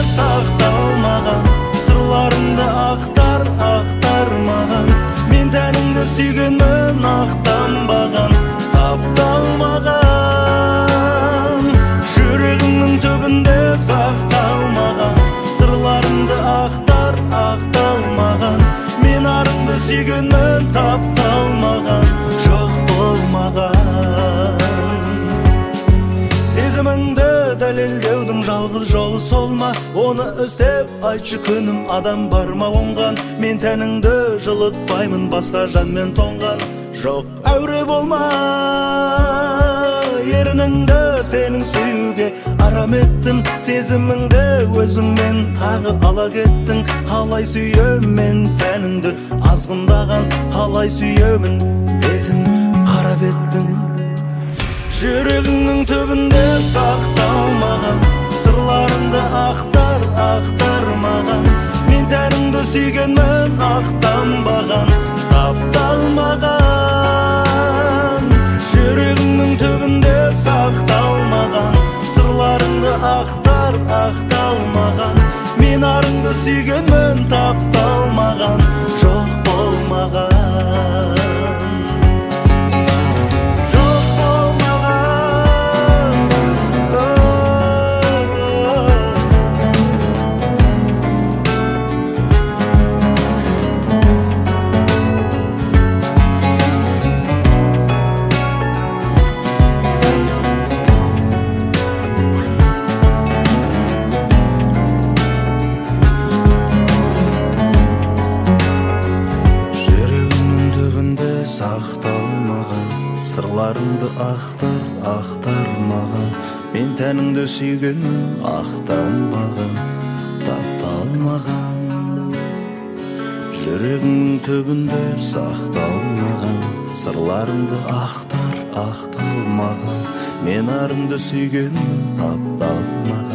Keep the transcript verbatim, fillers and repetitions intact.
сақталмаған, сырларыңды ақтар, ақтармаған, мен тәніңді сүйгенмін, ақтанбаған, тапталмаған, жүрегімнің түбінде сақталмаған, сырларыңды ақтар, ақталмаған, мен арыңды сүйгенмін, тапталмаған, жоқ болмаған. Сезіміңді дәлелдеудің жалғыз жолы сол ма? Оны іздеп айтшы күнім, адам бар ма оңған? Мен тәніңді жылытпаймын, басқа жанмен тоңған. Жоқ, әуре болма, ерініңді сенің сүюге арам еттім. Сезіміңді өзіңмен тағы ала кеттің. Қалай сүйемін тәніңді азғындаған, қалай сүйемін бетін қара беттің. Жүрегіңнің түбінде сақталмаған, сырларыңды ақтар, ақтармаған, мен тәніңді сүйгенмін, ақтанбаған, тапталмаған. Жүрегіңнің түбінде сақталмаған, сырларыңды ақтар, ақталмаған, мен арыңды сүйгенмін, тапталмаған, жоқ болмаған. Сақталмаған, сырларыңды ақтар, ақтармаған, мен тәніңді сүйгенмін, ақтанбаған, тапталмаған. Жүрегіңнің түбінде сақталмаған, сырларыңды ақтар, ақталмаған, мен арыңды сүйгенмін, тапталмаған.